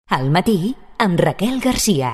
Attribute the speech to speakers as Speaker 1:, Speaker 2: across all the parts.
Speaker 1: Al matí, amb Raquel Garcia.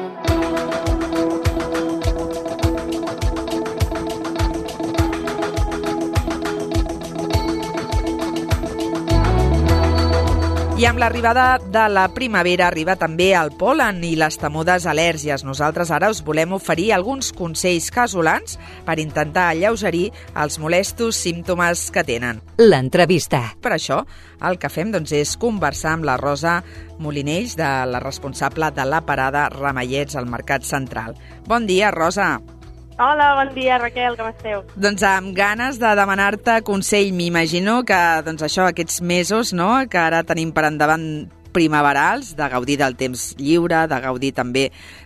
Speaker 2: I amb l'arribada de la primavera arriba també el pol·len i les temudes al·lèrgies. Nosaltres ara us volem oferir alguns consells casolans per intentar alleugerir els molestos símptomes que tenen.
Speaker 1: L'entrevista.
Speaker 2: Per això, el que fem és conversar amb la Rosa Molinells, de la responsable de la parada Ramallets al Mercat Central. Bon dia, Rosa.
Speaker 3: Hola, bon dia, Raquel, com esteu?
Speaker 2: Doncs amb ganes de demanar-te consell. M'imagino que aquests mesos, no?, que ara tenim per endavant primaverals, de gaudir del temps lliure, de gaudir també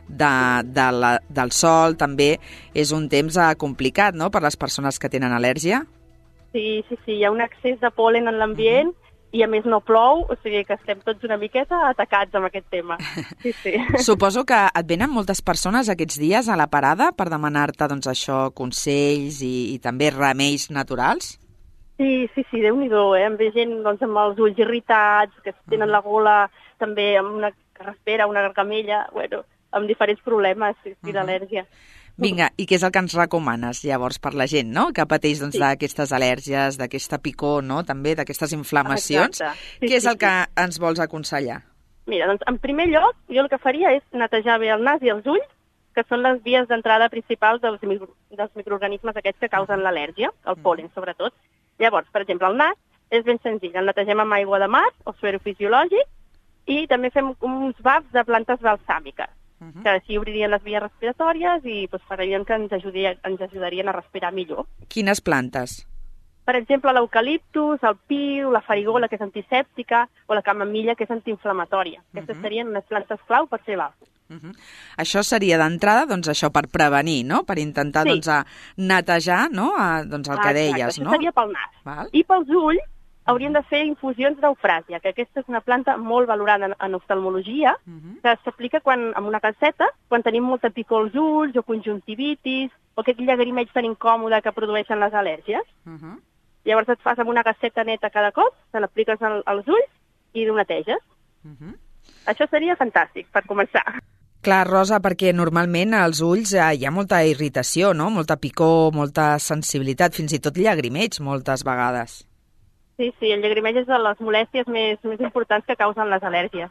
Speaker 2: del sol, també és un temps complicat, no?, per les persones que tenen al·lèrgia.
Speaker 3: Sí, hi ha un excés de pol·len en l'ambient i a més no plou, o sigui que estem tots una miqueta atacats amb aquest tema. Sí.
Speaker 2: Suposo que et venen moltes persones aquests dies a la parada per demanar-te, consells i també remeis naturals?
Speaker 3: Sí, Déu-n'hi-do, Em ve gent amb els ulls irritats, que tenen la gola també amb una carraspera, una gargamella, amb diferents problemes d'al·lèrgia.
Speaker 2: Vinga, i què és el que ens recomanes, llavors, per la gent, no?, que pateix d'aquestes al·lèrgies, d'aquesta picor, no?, també d'aquestes inflamacions.
Speaker 3: Exacte.
Speaker 2: Què és el que ens vols aconsellar?
Speaker 3: Mira, en primer lloc, jo el que faria és netejar bé el nas i els ulls, que són les vies d'entrada principals dels microorganismes aquests que causen l'al·lèrgia, el pol·len, sobretot. Llavors, per exemple, el nas és ben senzill, el netegem amb aigua de mar o suero fisiològic i també fem uns bafs de plantes balsàmiques, que així obririen les vies respiratòries i farien que ens ajudarien a respirar millor.
Speaker 2: Quines plantes?
Speaker 3: Per exemple, l'eucaliptus, el piu, la farigola, que és antisèptica, o la camamilla, que és antiinflamatòria. Aquestes serien unes plantes clau per fer bafs.
Speaker 2: Això seria d'entrada, això per prevenir, no?, per intentar netejar, no?, el que deies, no?
Speaker 3: Això seria pel nas.
Speaker 2: Val.
Speaker 3: I pels ulls haurien de fer infusions d'eufràsia, que aquesta és una planta molt valorada en oftalmologia, que s'aplica amb una calceta, quan tenim molta picor als ulls, o conjuntivitis, o aquest llagrimeig tan incòmode que produeixen les al·lèrgies. Llavors et fas amb una calceta neta cada cop, te l'apliques als ulls i ho neteges. Això seria fantàstic, per començar.
Speaker 2: Clar, Rosa, perquè normalment als ulls hi ha molta irritació, no?, molta picor, molta sensibilitat, fins i tot llagrimeig moltes vegades.
Speaker 3: Sí, el llagrimeig és de les molèsties més importants que causen les al·lèrgies.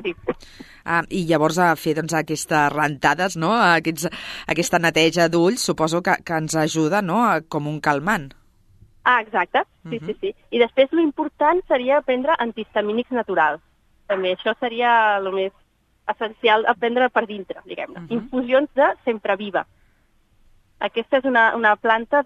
Speaker 2: I llavors a fer aquestes rentades, no?, aquesta neteja d'ulls, suposo que ens ajuda, no?, com un calmant.
Speaker 3: Exacte, sí. I després l'important seria prendre antihistamínics naturals. També això seria el més essencial a prendre per dintre, diguem-ne. Infusions de sempreviva. Aquesta és una planta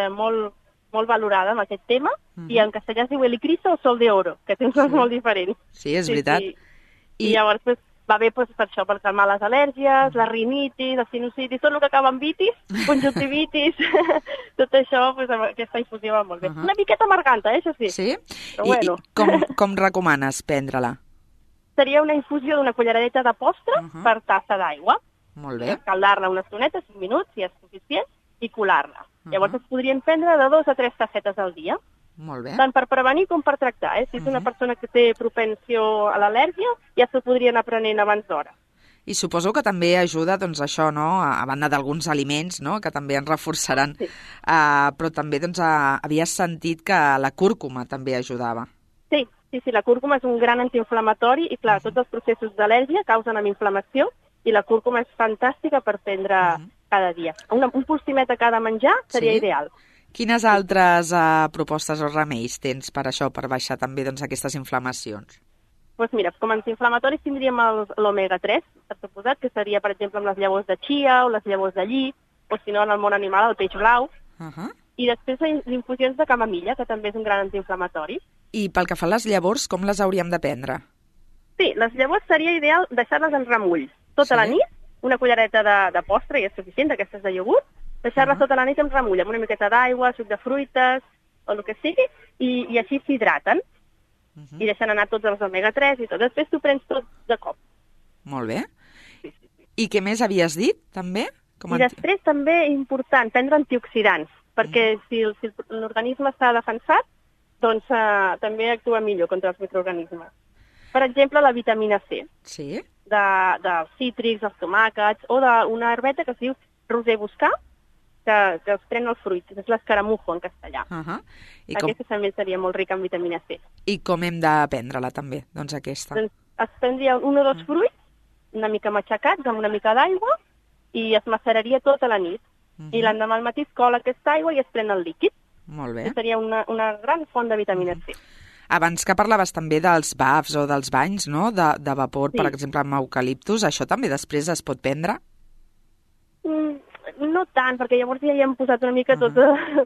Speaker 3: molt valorada en aquest tema, i en castellà es diu helicrisa o sol de oro, que té uns noms molt diferents.
Speaker 2: Sí, és veritat.
Speaker 3: I llavors va bé per això, per calmar les al·lèrgies, la rinitis, la sinusitis, tot el que acaba en vitis, conjuntivitis, tot això, amb aquesta infusió va molt bé. Una miqueta amarganta, això sí.
Speaker 2: Sí?
Speaker 3: Però
Speaker 2: I com recomanes prendre-la?
Speaker 3: Seria una infusió d'una culleradeta de postre per tassa d'aigua.
Speaker 2: Molt bé.
Speaker 3: Escaldar-la una estoneta, 5 minuts, si és suficient, i colar-la. Llavors es podrien prendre de 2 a 3 tassetes al dia.
Speaker 2: Molt bé.
Speaker 3: Tant per prevenir com per tractar. Si és una persona que té propensió a l'al·lèrgia, ja s'ho podrien aprenent abans d'hora.
Speaker 2: I suposo que també ajuda, això, no?, a banda d'alguns aliments, no?, que també ens reforçaran. Sí. Però també, havies sentit que la cúrcuma també ajudava.
Speaker 3: Sí, la cúrcuma és un gran antiinflamatori i, clar, tots els processos d'al·lèrgia causen amb inflamació i la cúrcuma és fantàstica per prendre cada dia. Un polsimet a cada menjar seria ideal.
Speaker 2: Quines altres propostes o remeis tens per això, per baixar també aquestes inflamacions?
Speaker 3: Doncs mira, com a antiinflamatoris tindríem l'omega-3, per suposat, que seria, per exemple, amb les llavors de chia o les llavors de lli, o si no, en el món animal, el peix blau. I després les infusions de camamilla, que també és un gran antiinflamatori.
Speaker 2: I pel que fa a les llavors, com les hauríem de prendre?
Speaker 3: Sí, les llavors seria ideal deixar-les en remull. Tota la nit, una cullereta de postre, i és suficient, d'aquestes de iogurt, deixar-les tota la nit en remull, amb una miqueta d'aigua, suc de fruites, o el que sigui, i així s'hidraten. I deixen anar tots els omega-3 i tot. Després t'ho prens tot de cop.
Speaker 2: Molt bé. Sí. I què més havies dit, també?
Speaker 3: I després també important, prendre antioxidants, perquè si l'organisme està defensat, doncs també actua millor contra els microorganismes. Per exemple, la vitamina C,
Speaker 2: Sí?
Speaker 3: dels cítrics, els tomàquets, o d'una herbeta que es diu roser boscà, que es pren els fruits, és l'escaramujo en castellà. Aquesta també seria molt rica en vitamina C.
Speaker 2: I com hem de prendre-la també, doncs aquesta?
Speaker 3: Doncs es prendria un o dos fruits, una mica matxacats, amb una mica d'aigua, i es maceraria tota la nit. I l'endemà al matí es cola aquesta aigua i es pren el líquid.
Speaker 2: Molt bé.
Speaker 3: Que seria una gran font de vitamina C.
Speaker 2: Abans que parlaves també dels bafs o dels banys, no?, de vapor,
Speaker 3: Sí.
Speaker 2: per exemple, amb eucaliptus, això també després es pot prendre?
Speaker 3: No tant, perquè llavors ja hi hem posat una mica tots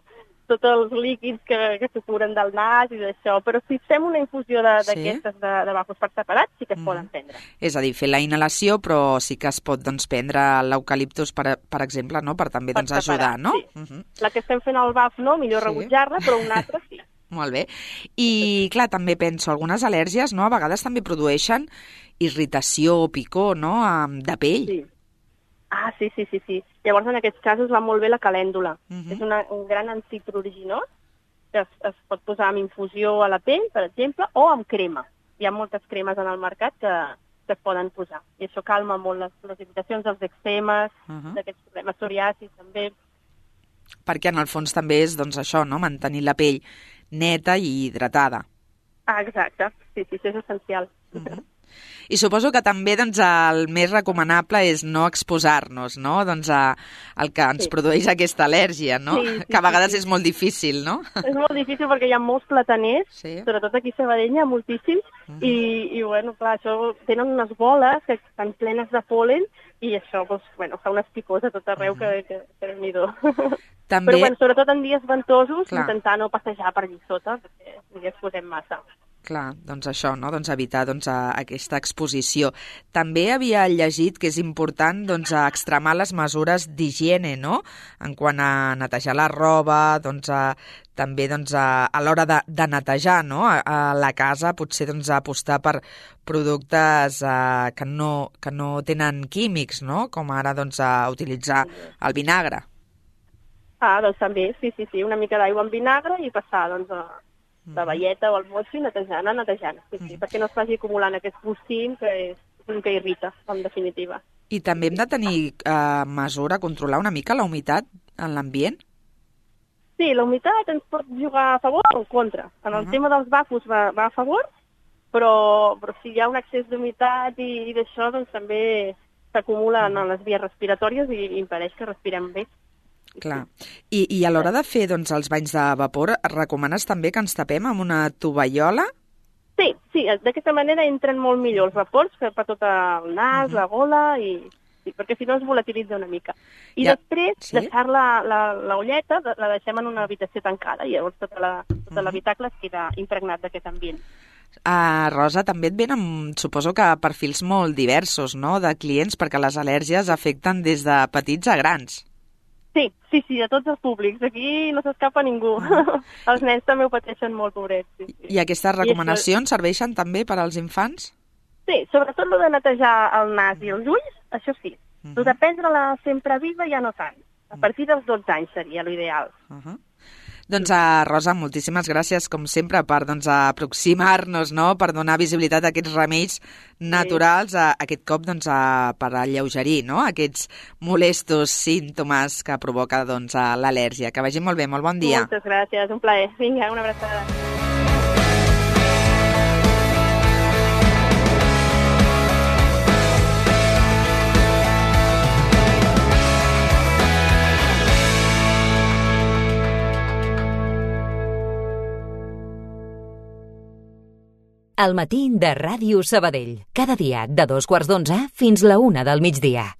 Speaker 3: els líquids que se suren del nas i d'això, però si fem una infusió d'aquestes de bafos per separat, sí que es poden prendre.
Speaker 2: És a dir, fer la inhalació, però sí que es pot prendre l'eucaliptus, per exemple, no?, per també ajudar, no?
Speaker 3: Sí. La que estem fent al baf no, millor rebutjar-la, però una altra sí.
Speaker 2: Molt bé. I, clar, també penso, algunes al·lèrgies, no?, a vegades també produeixen irritació o picor, no?, de pell.
Speaker 3: Sí. Ah, sí. Llavors, en aquests casos, va molt bé la calèndula. És un gran antipruriginós que es pot posar amb infusió a la pell, per exemple, o amb crema. Hi ha moltes cremes en el mercat que es poden posar. I això calma molt les irritacions dels eczemes, d'aquests problemes psoriasis, també.
Speaker 2: Perquè, en el fons, també és, doncs, això, no?, mantenir la pell neta i hidratada.
Speaker 3: Ah, exacte. Sí, és essencial.
Speaker 2: I suposo que també doncs, el més recomanable és no exposar-nos, no?, doncs, al que ens produeix aquesta al·lèrgia, no?, que a vegades és molt difícil, no?
Speaker 3: És molt difícil perquè hi ha molts plataners, sobretot aquí a Sabadell hi ha moltíssims, i bueno, clar, això tenen unes boles que estan plenes de pol·len i això, doncs, bueno, fa unes picors a tot arreu que Déu-n'hi-do.
Speaker 2: També...
Speaker 3: Però bueno, sobretot en dies ventosos, intentar no passejar per allí sota, perquè ja es posem massa.
Speaker 2: Clar, doncs això, no?, doncs evitar aquesta exposició. També havia llegit que és important extremar les mesures d'higiene, no?, en quant a netejar la roba, també a l'hora de netejar, no?, a la casa, potser apostar per productes que no tenen químics, no?, com ara utilitzar el vinagre.
Speaker 3: Ah, doncs també, sí, una mica d'aigua amb vinagre i passar, la velleta o el motxo i netejant, sí, perquè no es vagi acumulant aquest bocín que és el que irrita, en definitiva.
Speaker 2: I també hem de tenir mesura, controlar una mica la humitat en l'ambient?
Speaker 3: Sí, la humitat ens pot jugar a favor o en contra. En el tema dels bafos va a favor, però si hi ha un excés d'humitat i d'això, doncs també s'acumula en les vies respiratòries i impedeix que respirem bé.
Speaker 2: Clar. I a l'hora de fer els banys de vapor, recomanes també que ens tapem amb una tovallola?
Speaker 3: Sí, d'aquesta manera entren molt millor els vapors per tot el nas, la gola, perquè si no es volatilitza una mica. I després deixar la olleta, la deixem en una habitació tancada i llavors tota l'habitacle es queda impregnat d'aquest ambient.
Speaker 2: Rosa, també et venen, suposo que perfils molt diversos, no?, de clients, perquè les al·lèrgies afecten des de petits a grans.
Speaker 3: Sí, a tots els públics. Aquí no s'escapa ningú. Els nens també ho pateixen molt, pobrets. Sí.
Speaker 2: I aquestes recomanacions serveixen també per als infants?
Speaker 3: Sí, sobretot el de netejar el nas i els ulls, això sí. El de prendre-la sempre viva ja no tant. A partir dels 12 anys seria l'ideal.
Speaker 2: Doncs, Rosa, moltíssimes gràcies, com sempre, per aproximar-nos, no?, per donar visibilitat a aquests remeis naturals, aquest cop per alleugerir, no?, aquests molestos símptomes que provoca l'al·lèrgia. Que vagi molt bé, molt bon dia.
Speaker 3: Moltes gràcies, un plaer. Vinga, una abraçada.
Speaker 1: El matí de Ràdio Sabadell. Cada dia de 2:15 fins la 1 del migdia.